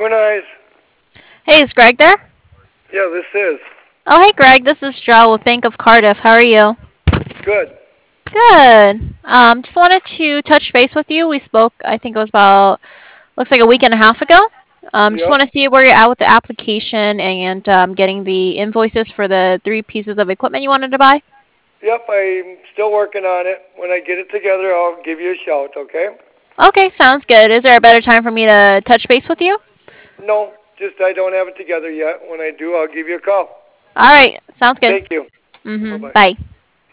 Twin Eyes. Hey, is Greg there? Yeah, this is. Oh, hey, Greg. This is Joe with Bank of Cardiff. How are you? Good. Good. Just wanted to touch base with you. We spoke, I think it was about, looks like a week and a half ago. Just Yep. want to see where you're at with the application and getting the invoices for the 3 pieces of equipment you wanted to buy. Yep, I'm still working on it. When I get it together, I'll give you a shout, okay? Okay, sounds good. Is there a better time for me to touch base with you? No, just I don't have it together yet. When I do, I'll give you a call. All right, sounds good. Thank you. Bye-bye. Bye.